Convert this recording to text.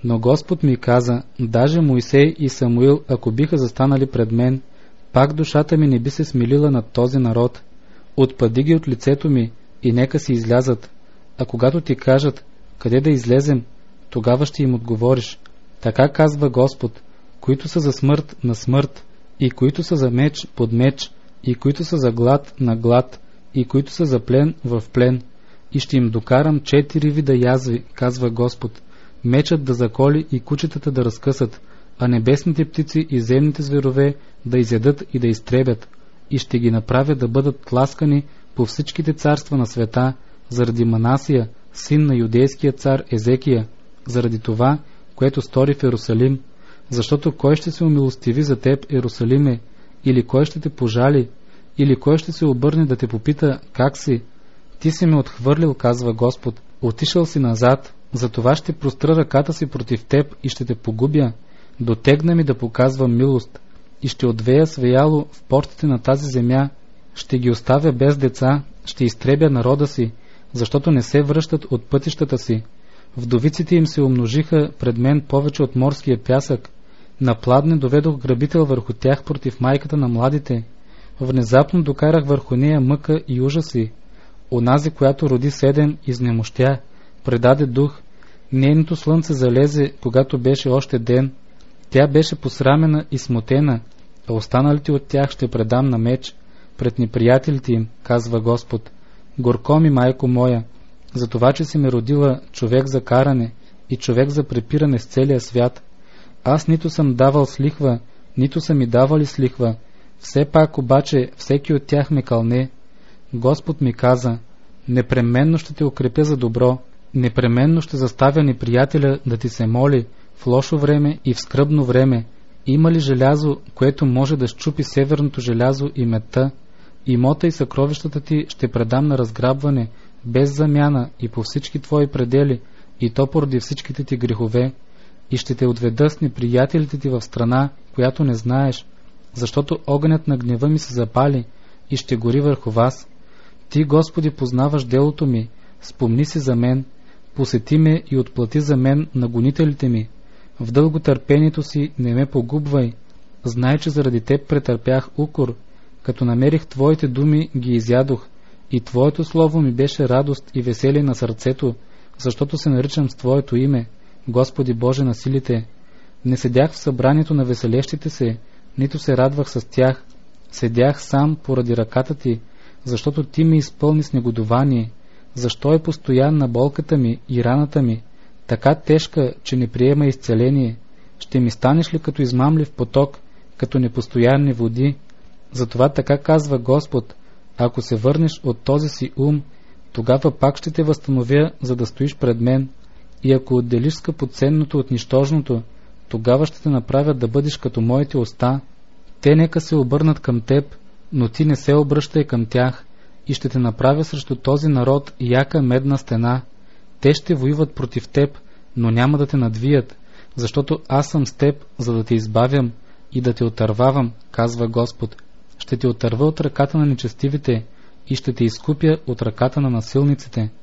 Но Господ ми каза, даже Моисей и Самуил, ако биха застанали пред мен, пак душата ми не би се смилила над този народ. Отпади ги от лицето ми и нека си излязат. А когато ти кажат, къде да излезем, тогава ще им отговориш. Така казва Господ, които са за смърт на смърт, и които са за меч под меч, и които са за глад на глад, и които са за плен в плен. И ще им докарам 4 вида язви, казва Господ. Мечът да заколи и кучетата да разкъсат, а небесните птици и земните зверове да изядат и да изтребят. И ще ги направя да бъдат тласкани по всичките царства на света, заради Манасия, син на юдейския цар Езекия, заради това, което стори в Ерусалим. Защото кой ще се умилостиви за теб, Ерусалиме, или кой ще те пожали, или кой ще се обърне да те попита как си? Ти си ме отхвърлил, казва Господ, отишъл си назад, затова ще простра ръката си против теб и ще те погубя. Дотегна ми да показвам милост и ще отвея свеяло в портите на тази земя, ще ги оставя без деца, ще изтребя народа си, защото не се връщат от пътищата си. Вдовиците им се умножиха пред мен повече от морския пясък. На пладне доведох грабител върху тях против майката на младите. Внезапно докарах върху нея мъка и ужаси. Онази, която роди 7, изнемощя, предаде дух. Нейното слънце залезе, когато беше още ден. Тя беше посрамена и смутена, а останалите от тях ще предам на меч пред неприятелите им, казва Господ. Горко ми, майко моя, за това, че си ме родила човек за каране и човек за препиране с целия свят. Аз нито съм давал с лихва, нито са ми давали с лихва. Все пак обаче всеки от тях ме кълне. Господ ми каза, непременно ще те укрепя за добро, непременно ще заставя неприятеля да ти се моли в лошо време и в скръбно време. Има ли желязо, което може да счупи северното желязо и медта? Имота и съкровищата ти ще предам на разграбване, без замяна и по всички твои предели, и то поради всичките ти грехове. И ще те отведа с неприятелите ти в страна, която не знаеш, защото огънят на гнева ми се запали и ще гори върху вас. Ти, Господи, познаваш делото ми, спомни си за мен, посети ме и отплати за мен на гонителите ми. В дълготърпението си не ме погубвай. Знай, че заради теб претърпях укор. Като намерих Твоите думи, ги изядох, и Твоето слово ми беше радост и веселие на сърцето, защото се наричам с Твоето име, Господи Боже на силите. Не седях в събранието на веселещите се, нито се радвах с тях. Седях сам поради ръката Ти, защото Ти ме изпълни с негодование. Защо е постоянна болката ми и раната ми, така тежка, че не приема изцеление? Ще ми станеш ли като измамлив поток, като непостоянни води? Затова така казва Господ, ако се върнеш от този си ум, тогава пак ще те възстановя, за да стоиш пред мен. И ако отделиш скъпоценното от нищожното, тогава ще те направят да бъдеш като моите уста. Те нека се обърнат към теб, но ти не се обръщай към тях, и ще те направя срещу този народ яка медна стена. Те ще воюват против теб, но няма да те надвият, защото аз съм с теб, за да те избавям и да те отървавам, казва Господ. Ще те отърва от ръката на нечестивите и ще те изкупя от ръката на насилниците.